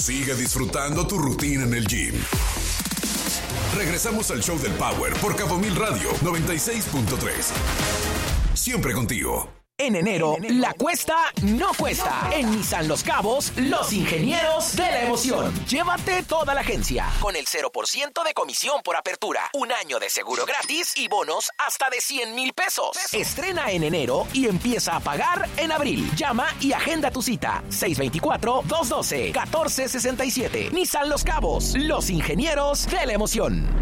Sigue disfrutando tu rutina en el gym. Regresamos al show del Power por Cabo Mil Radio 96.3. Siempre contigo. En enero, la cuesta no cuesta. En Nissan Los Cabos, los ingenieros de la emoción. Llévate toda la agencia con el 0% de comisión por apertura, un año de seguro gratis y bonos hasta de 100,000 pesos. Estrena en enero y empieza a pagar en abril. Llama y agenda tu cita. 624-212-1467. Nissan Los Cabos, los ingenieros de la emoción.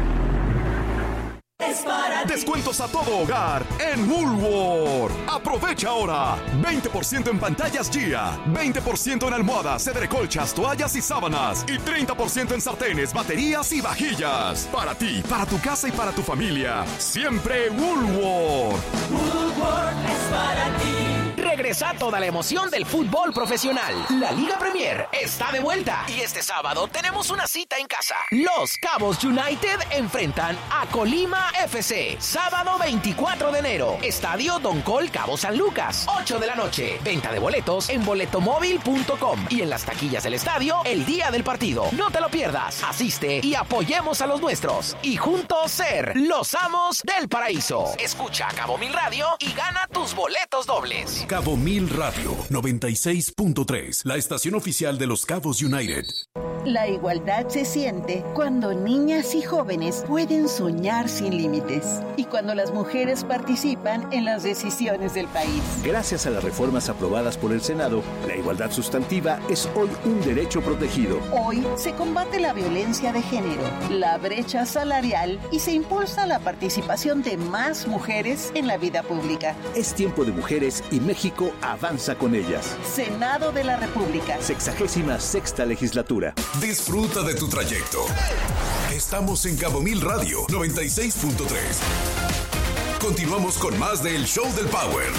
Descuentos a todo hogar en Woolworth. Aprovecha ahora. 20% en pantallas Gia, 20% en almohadas, colchas, toallas y sábanas y 30% en sartenes, baterías y vajillas. Para ti, para tu casa y para tu familia. Siempre Woolworth. Woolworth es para ti. Regresa toda la emoción del fútbol profesional. La Liga Premier está de vuelta y este sábado tenemos una cita en casa. Los Cabos United enfrentan a Colima FC. Sábado 24 de enero. Estadio Don Col Cabo San Lucas. 8 de la noche. Venta de boletos en boletomóvil.com y en las taquillas del estadio el día del partido. No te lo pierdas. Asiste y apoyemos a los nuestros. Y juntos ser los amos del paraíso. Escucha Cabo Mil Radio y gana tus boletos dobles. Cabo Mil Radio 96.3, la estación oficial de los Cabos United. La igualdad se siente cuando niñas y jóvenes pueden soñar sin límites y cuando las mujeres participan en las decisiones del país. Gracias a las reformas aprobadas por el Senado, la igualdad sustantiva es hoy un derecho protegido. Hoy se combate la violencia de género, la brecha salarial y se impulsa la participación de más mujeres en la vida pública. Es tiempo de mujeres y México avanza con ellas. Senado de la República. 66ª legislatura. Disfruta de tu trayecto. Estamos en Cabo Mil Radio 96.3. Continuamos con más del Show del Power.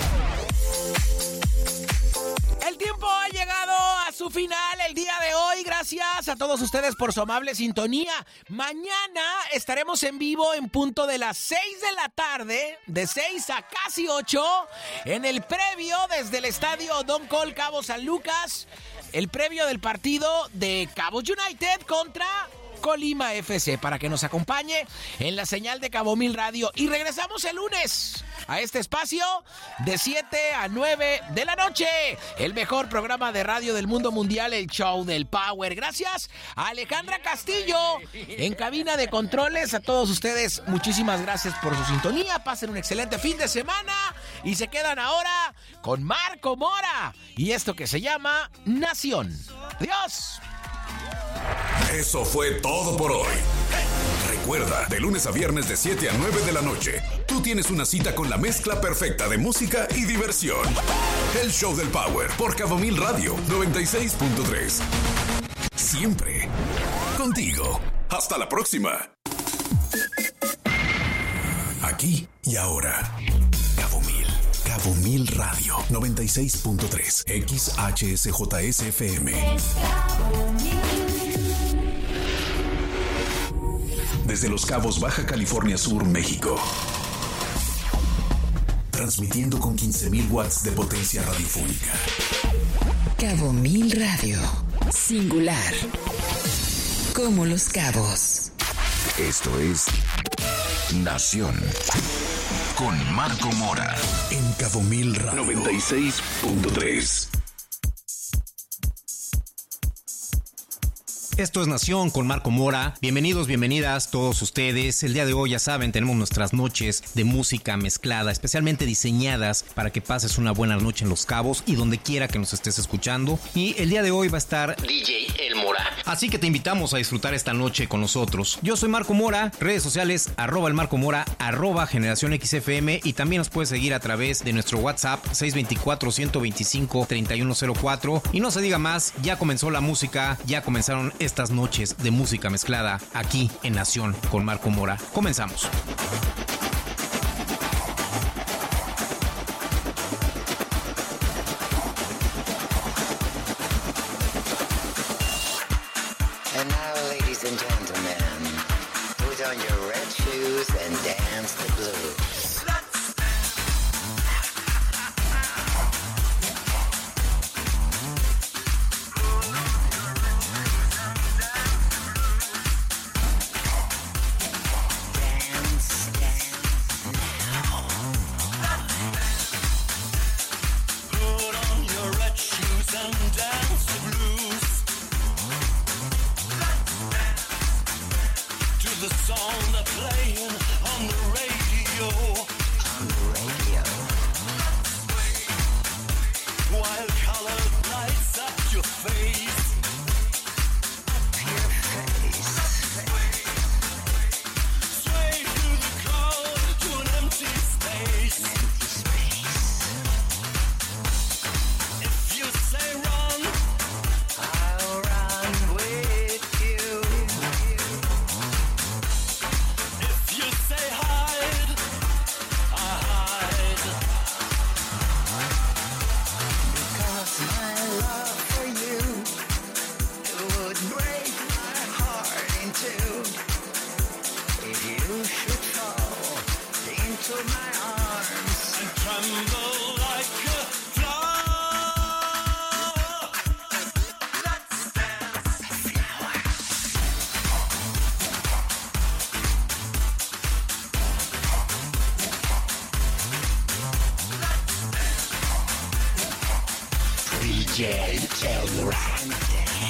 El tiempo ha llegado a su final el día de hoy. Gracias a todos ustedes por su amable sintonía. Mañana estaremos en vivo en punto de las 6 de la tarde, de 6 a casi 8, en el previo desde el estadio Don Col Cabo San Lucas. El previo del partido de Cabos United contra Colima FC, para que nos acompañe en la señal de Cabo Mil Radio. Y regresamos el lunes a este espacio de 7 a 9 de la noche. El mejor programa de radio del mundo mundial, el Show del Power. Gracias a Alejandra Castillo en cabina de controles. A todos ustedes, muchísimas gracias por su sintonía. Pasen un excelente fin de semana y se quedan ahora con Marco Mora y esto que se llama Nación. ¡Adiós! Eso fue todo por hoy. Recuerda, de lunes a viernes de 7 a 9 de la noche, tú tienes una cita con la mezcla perfecta de música y diversión. El Show del Power por Cabo Mil Radio 96.3. Siempre contigo. Hasta la próxima. Aquí y ahora. Cabo Mil Radio 96.3 XHSJSFM. Desde Los Cabos, Baja California Sur, México. Transmitiendo con 15,000 watts de potencia radiofónica. Cabo Mil Radio. Singular. Como Los Cabos. Esto es Nación. Con Marco Mora. En Cabo Mil Radio 96.3. Esto es Nación con Marco Mora. Bienvenidos, bienvenidas todos ustedes. El día de hoy, ya saben, tenemos nuestras noches de música mezclada, especialmente diseñadas para que pases una buena noche en Los Cabos y donde quiera que nos estés escuchando. Y el día de hoy va a estar DJ El Mora. Así que te invitamos a disfrutar esta noche con nosotros. Yo soy Marco Mora, redes sociales @elmarcomora, @Generación XFM, y también nos puedes seguir a través de nuestro WhatsApp 624-125-3104. Y no se diga más, ya comenzó la música, ya comenzaron estas noches de música mezclada aquí en Nación con Marco Mora. Comenzamos. And now, ladies and gentlemen, put on your red shoes and dance the blues. DJ Elmura.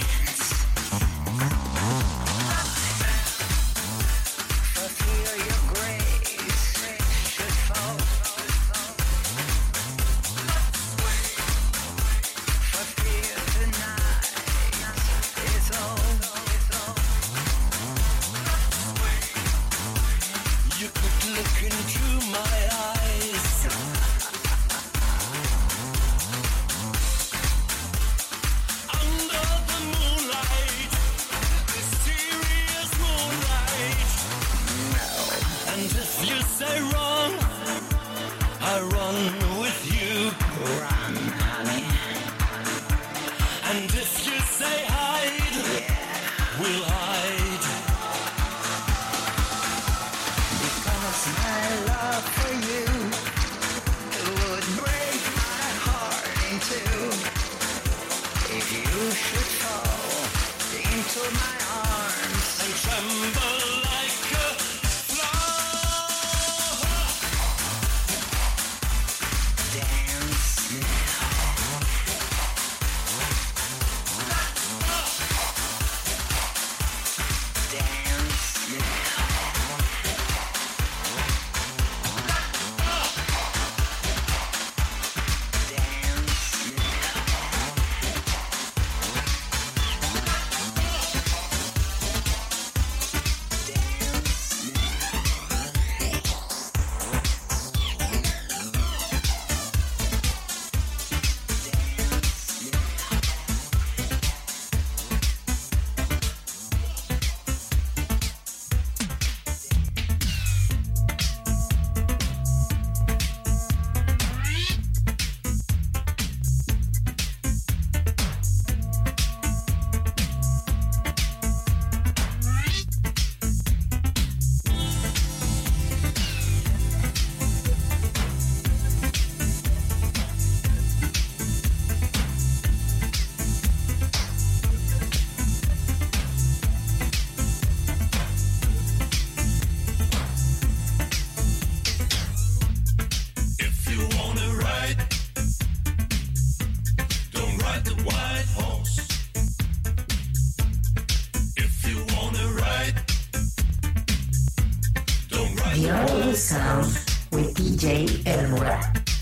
Sound with DJ Elmura.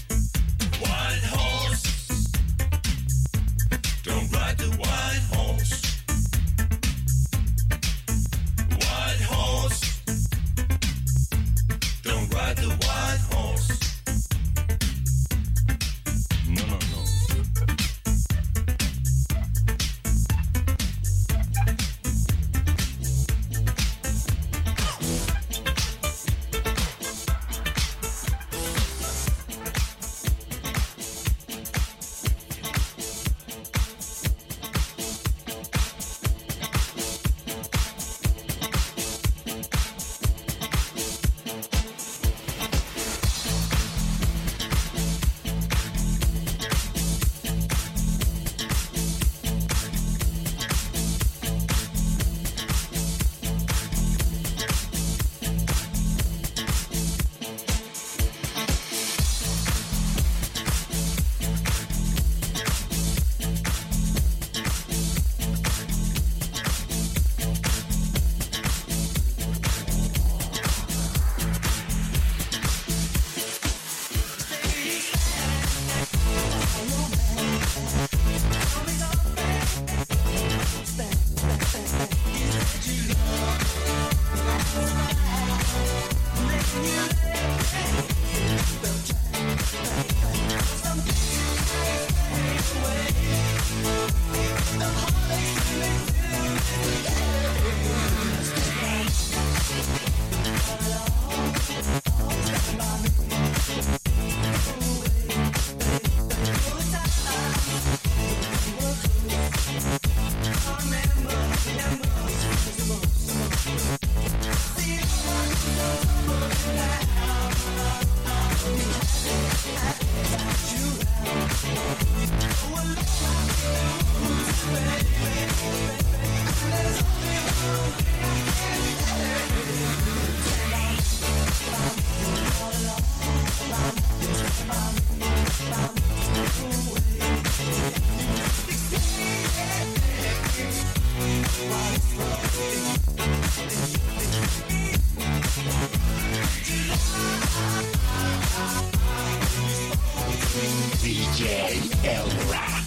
White horse, don't ride the white horse. White horse, don't ride the white horse. No, no, no. DJ Elmora.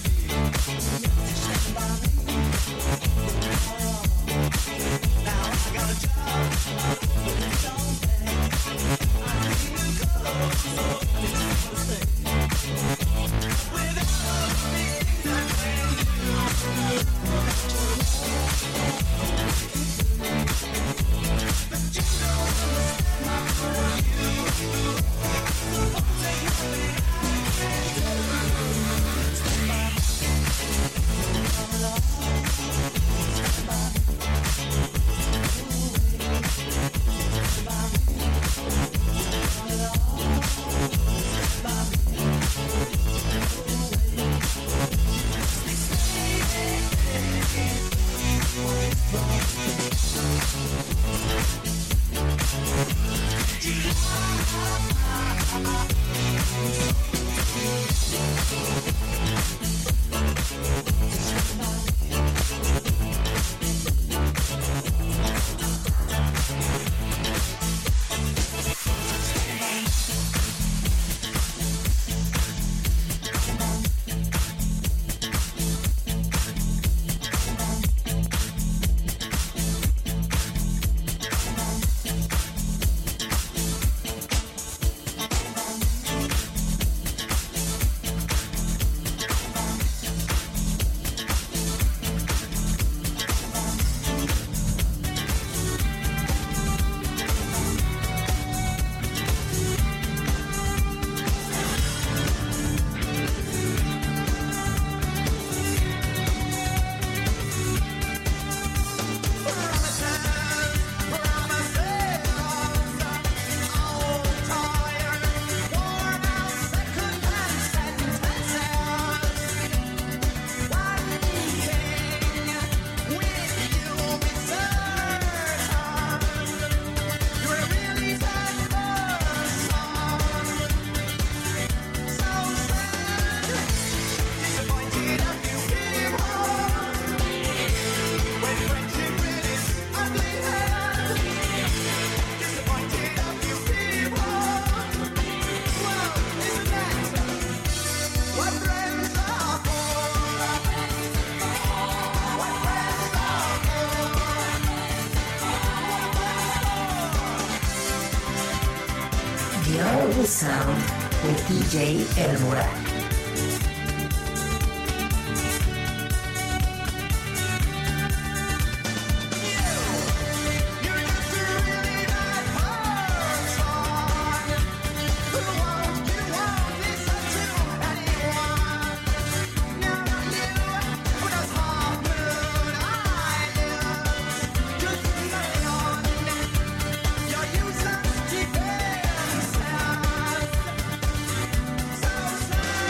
The Audio Sound with DJ Elmora. So sad.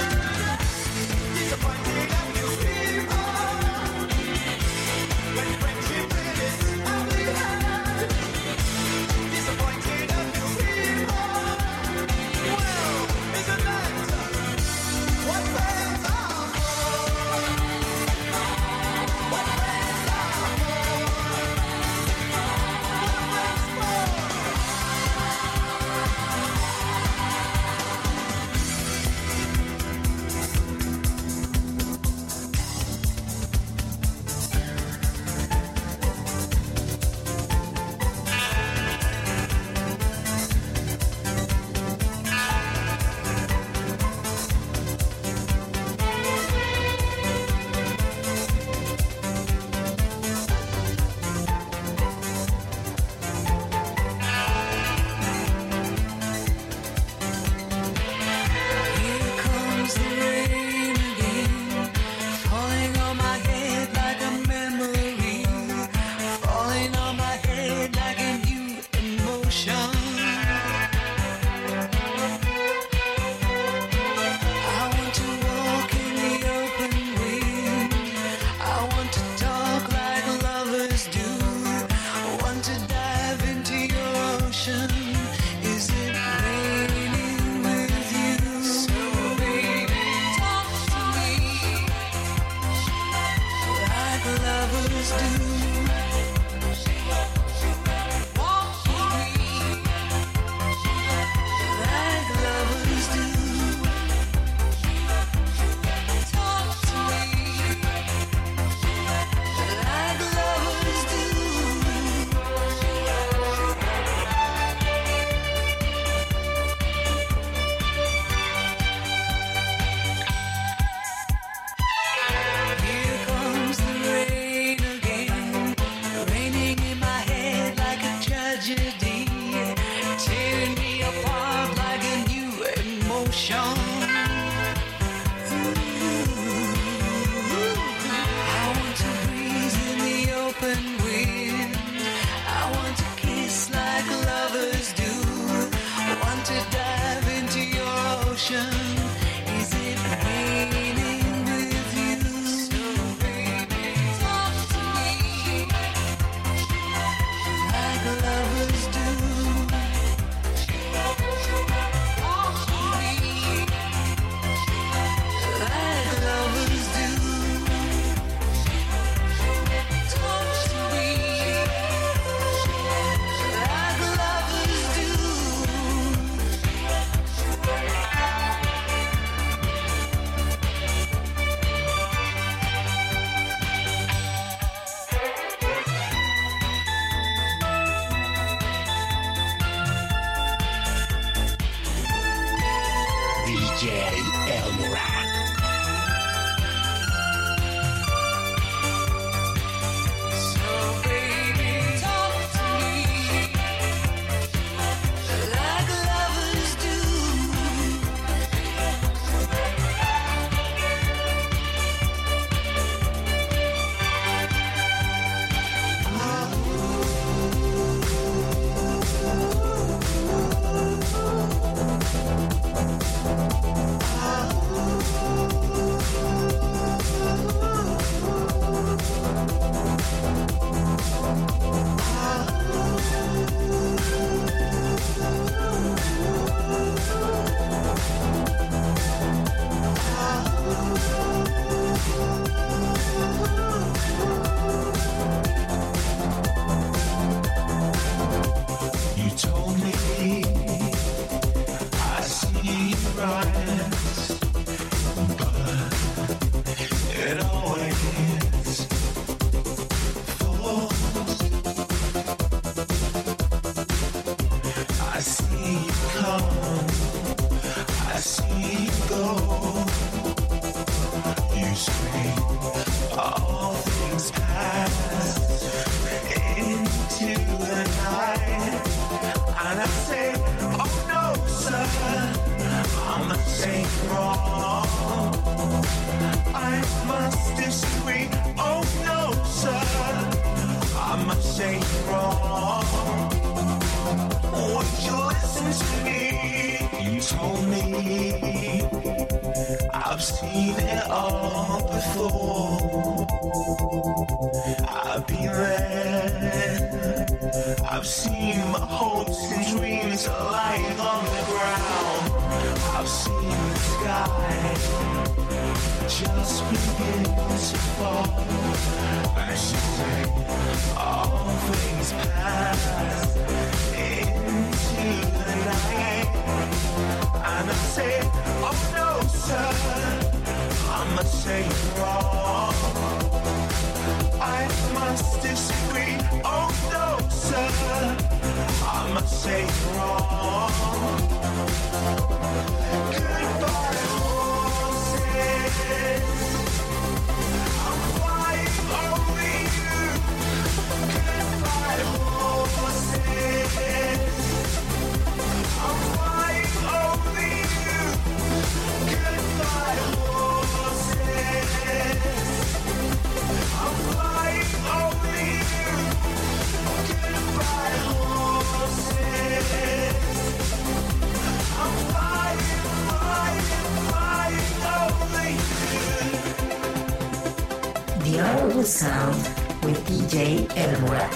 Sound with DJ Elmora.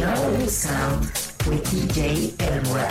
Audible Sound with DJ Elmora.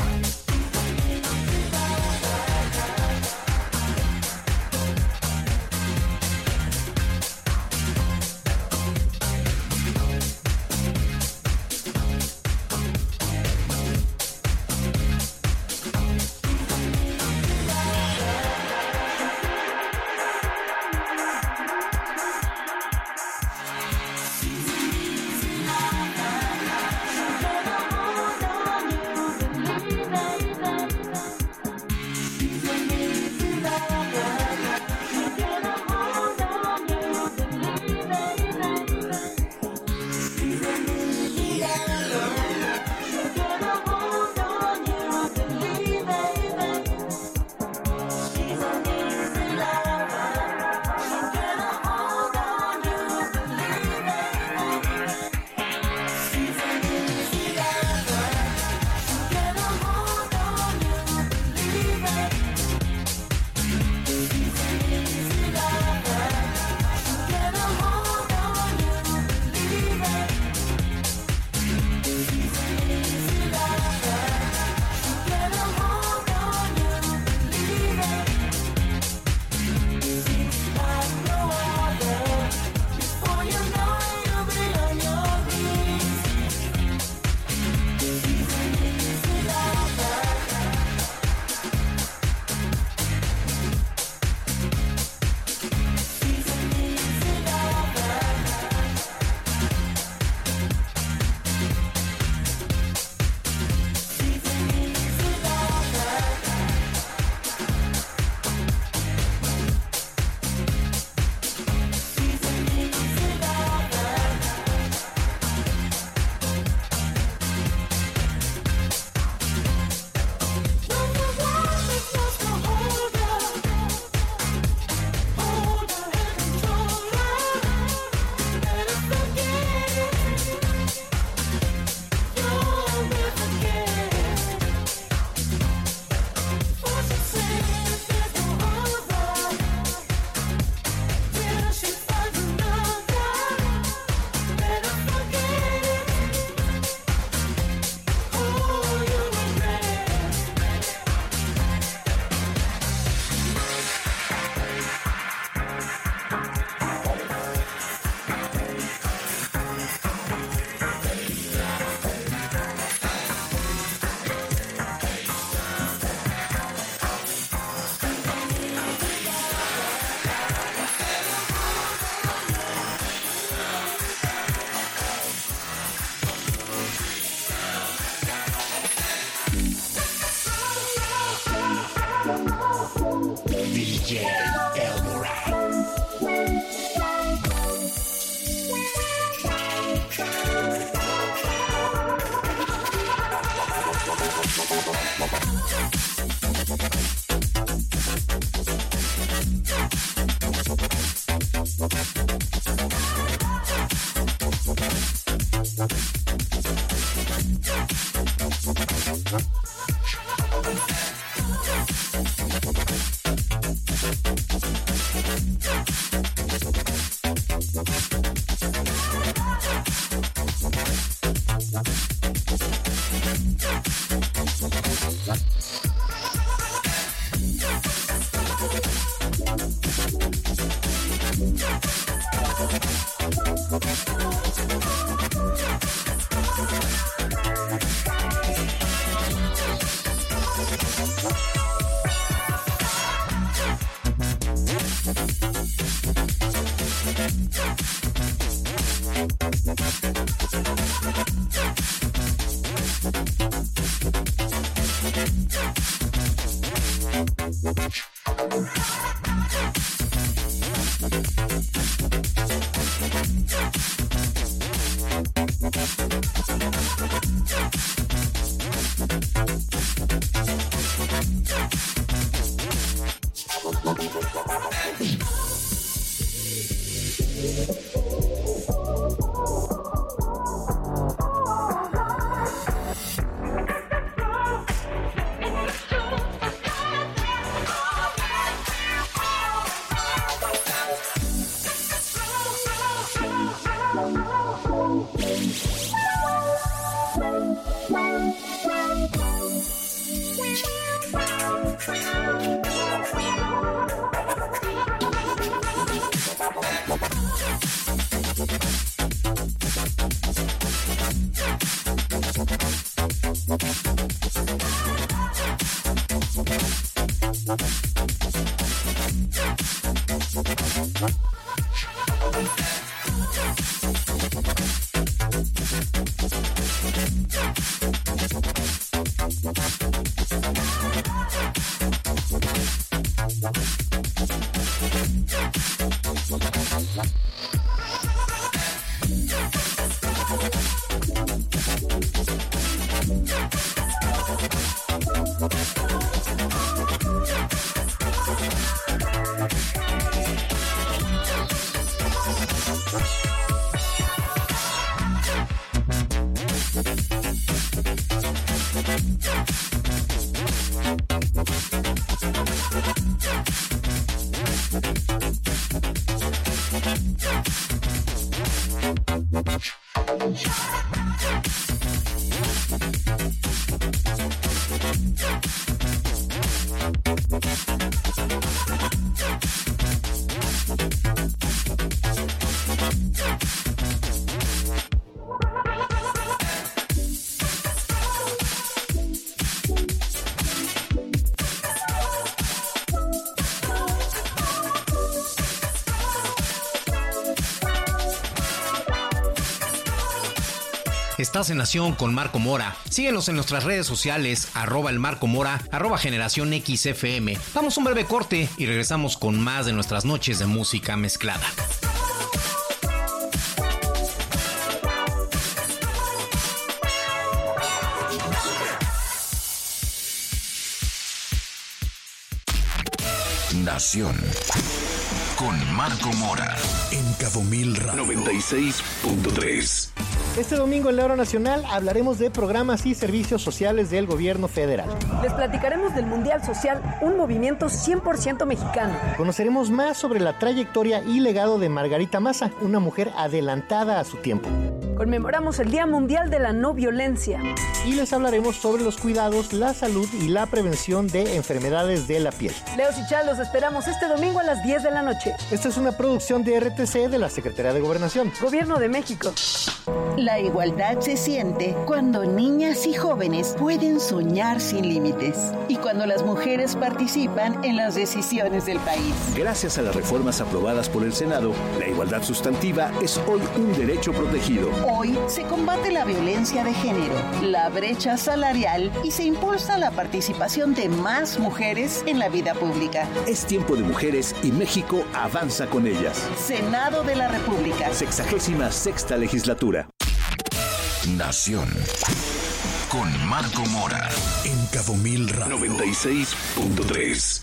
DJ Elmora. Estás en Nación con Marco Mora. Síguenos en nuestras redes sociales, @el Marco Mora, @Generación XFM. Vamos a un breve corte y regresamos con más de nuestras noches de música mezclada. Nación con Marco Mora en Cabo Mil Radio 96.3. Este domingo en la Hora Nacional hablaremos de programas y servicios sociales del gobierno federal. Les platicaremos del Mundial Social, un movimiento 100% mexicano. Conoceremos más sobre la trayectoria y legado de Margarita Maza, una mujer adelantada a su tiempo. Conmemoramos el Día Mundial de la No Violencia. Y les hablaremos sobre los cuidados, la salud y la prevención de enfermedades de la piel. Leos y Chal, los esperamos este domingo a las 10 de la noche. Esta es una producción de RTC de la Secretaría de Gobernación. Gobierno de México. La igualdad se siente cuando niñas y jóvenes pueden soñar sin límites y cuando las mujeres participan en las decisiones del país. Gracias a las reformas aprobadas por el Senado, la igualdad sustantiva es hoy un derecho protegido. Hoy se combate la violencia de género, la brecha salarial y se impulsa la participación de más mujeres en la vida pública. Es tiempo de mujeres y México avanza con ellas. Senado de la República. 66ª legislatura. Nación con Marco Mora en Cabo Mil Radio 96.3.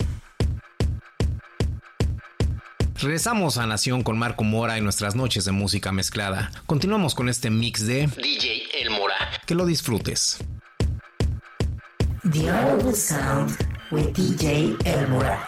Regresamos a Nación con Marco Mora en nuestras noches de música mezclada. Continuamos con este mix de DJ El Mora. Que lo disfrutes. The Audible Sound with DJ El Mora.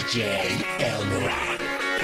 DJ Elmora.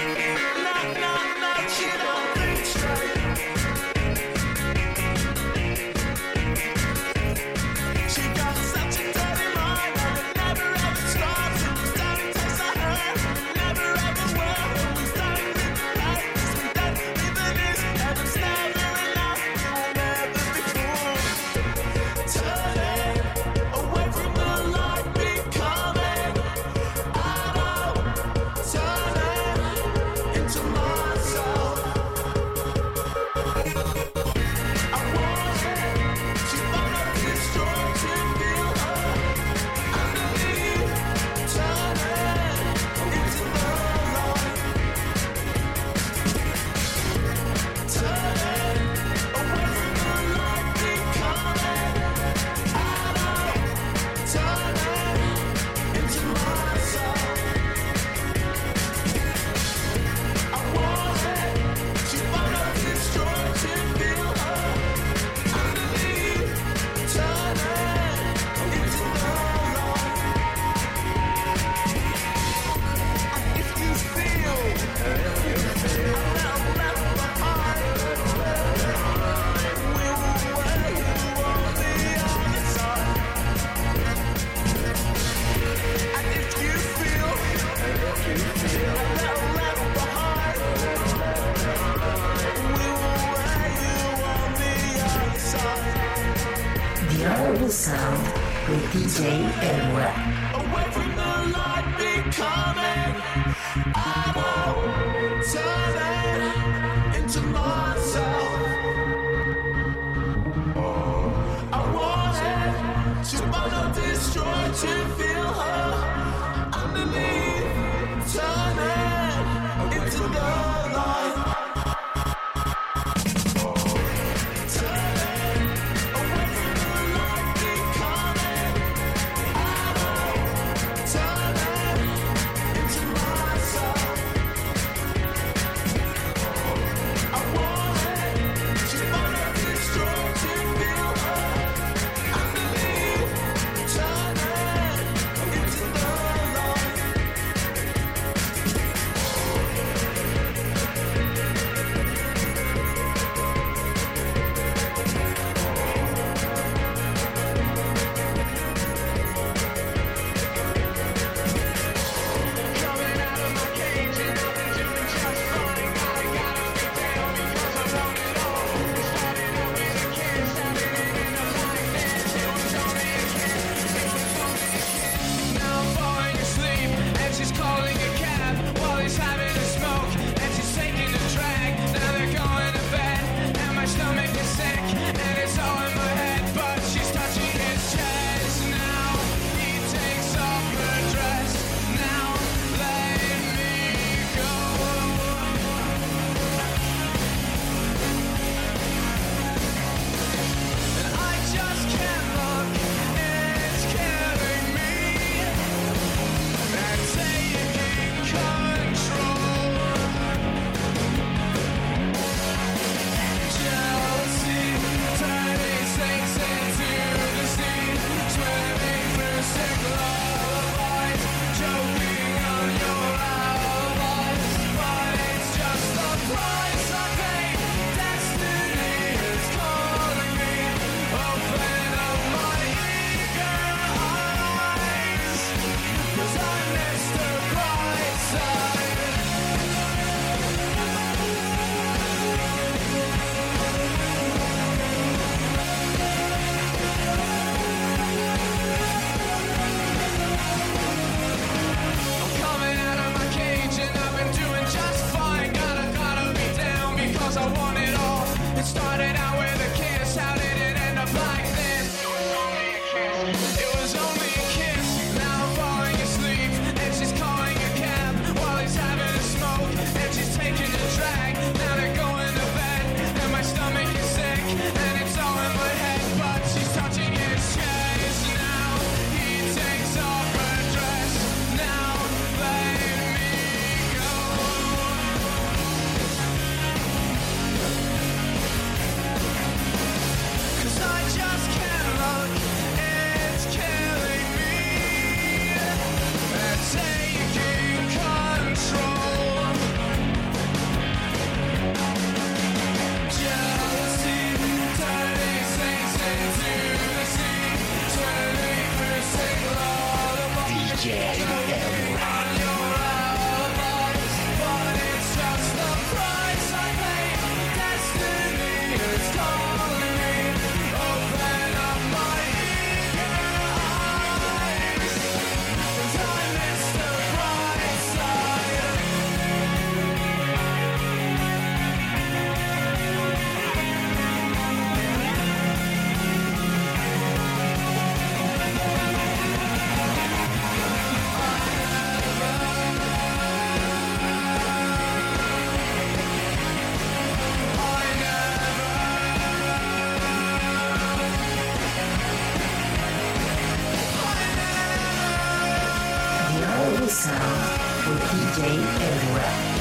The Honorable Sound with DJ Elmora. Away from the light becoming, I'm turning into myself. I wanted to bottle, destroy, to feel her underneath, turning into the light. Turn it into the Sound with DJ Elmora.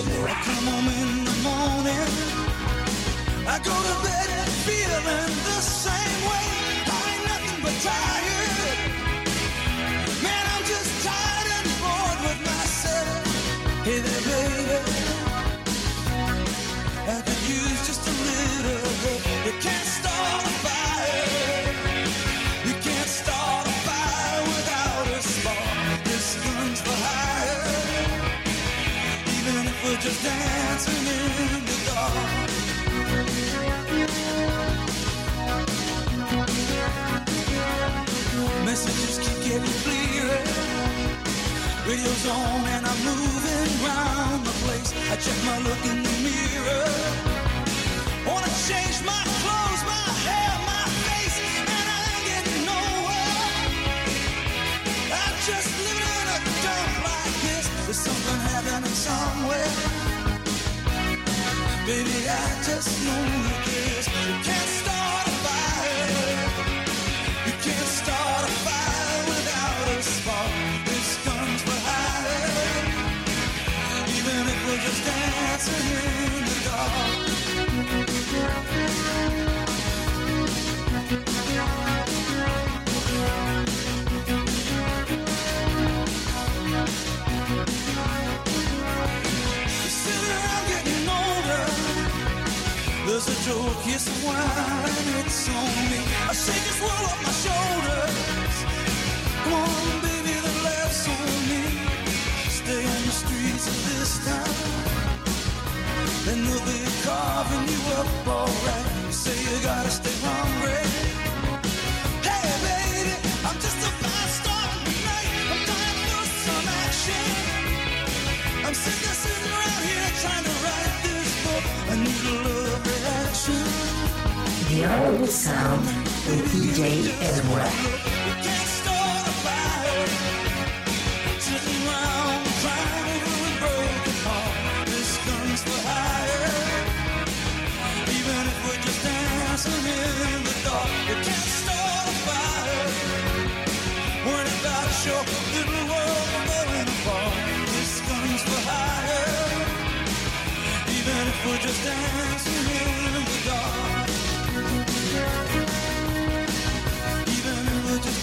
I come home in the morning, I go to bed feeling the same way. I ain't nothing but tired. Man, I'm just tired and bored with myself. Hey there, baby, I could use just a little help. You can't start a fire. You can't start a fire without a spark. This gun's for hire. Even if we're just dancing in the dark. Messages keep getting clearer. Radio's on and I'm moving round the place. I check my look in the mirror. Wanna change my clothes, my hair, my face, and I ain't getting nowhere. I'm just living in a dump like this. There's something happening somewhere. Baby, I just know this. You can't start a fire. You can't start a fire without a spark. This gun's for hire. Even if we're just dancing in the dark. There's a joke, yes, a wine, it's on me. I shake this world off my shoulders. Come on, baby, the laughs on me. Stay on the streets of this town, and they'll be carving you up alright. You say you gotta stay hungry. Hey, baby, I'm just a fast star tonight. I'm dying for some action. I'm sick of sitting around here trying to write this book. I need a love reaction. The Audible Sound with DJ Elmora. You can't start a fire. Sitting around crying over a broken heart. This gun's for hire. Even if we're just dancing in the dark. You can't start a fire. Worried about your little world falling apart. This gun's for hire. Even if we're just dancing in the dark. Even if we're just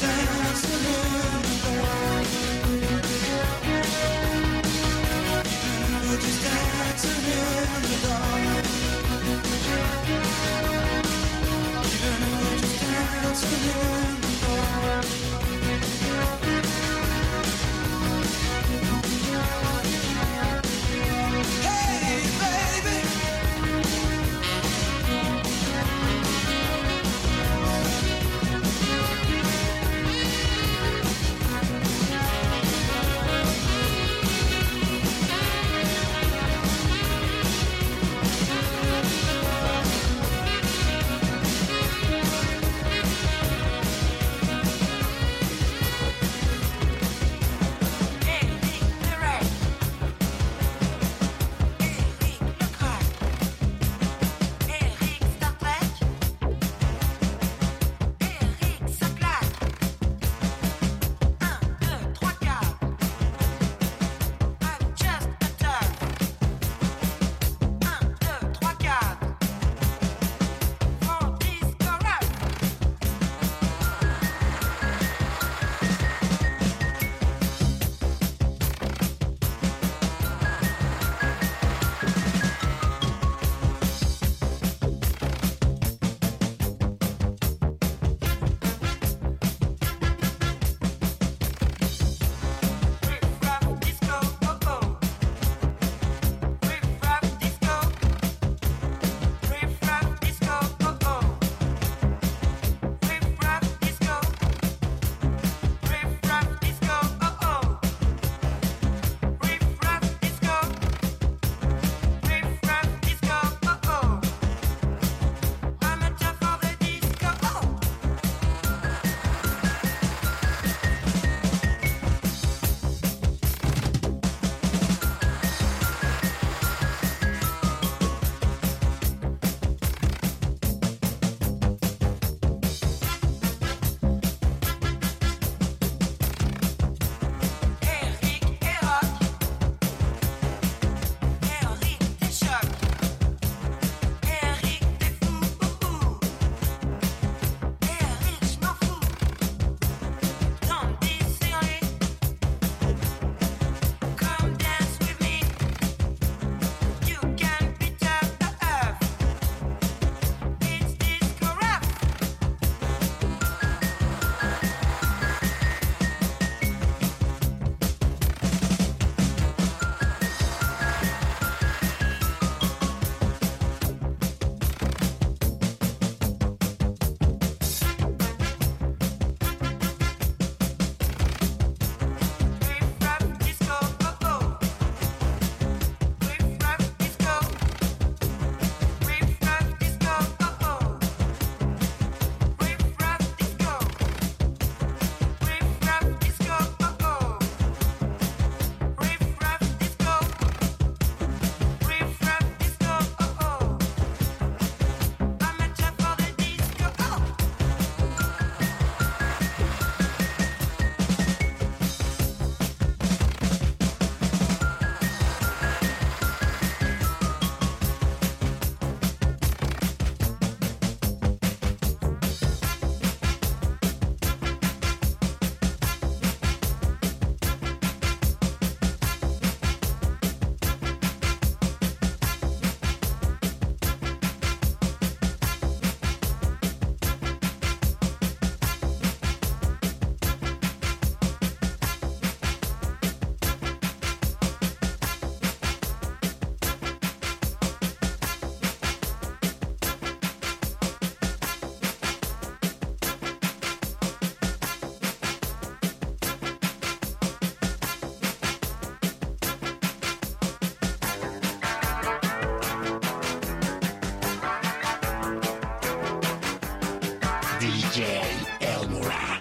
DJ Elmora.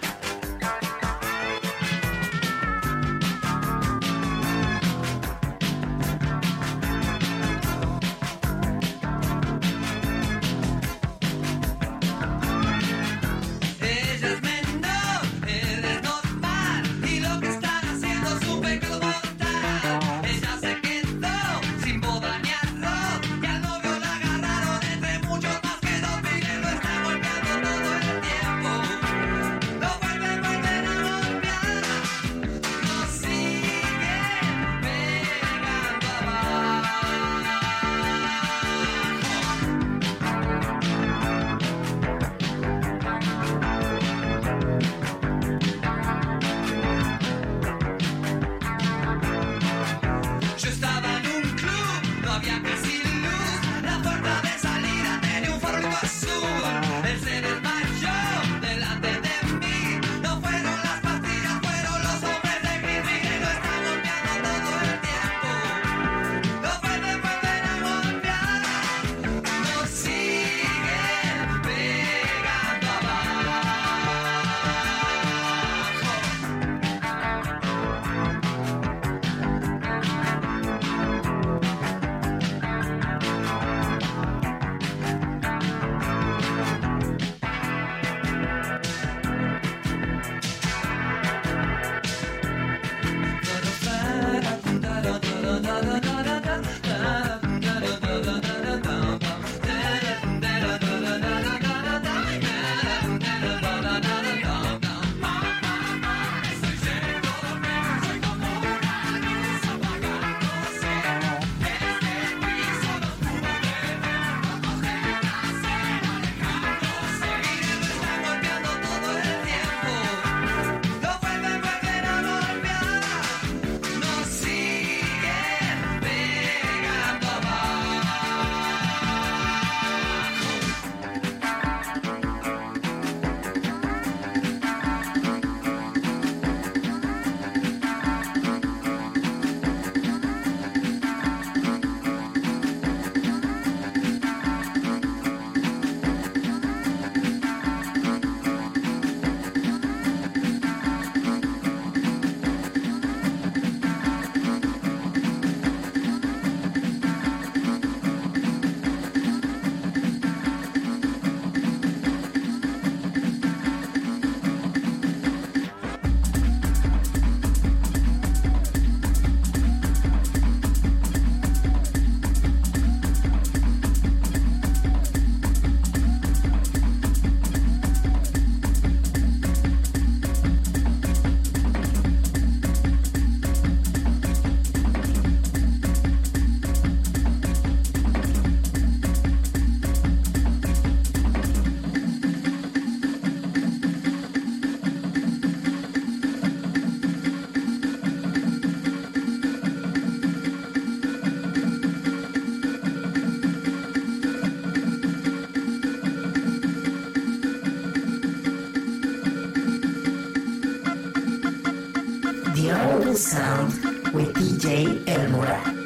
The Urban Sound with DJ Elmora.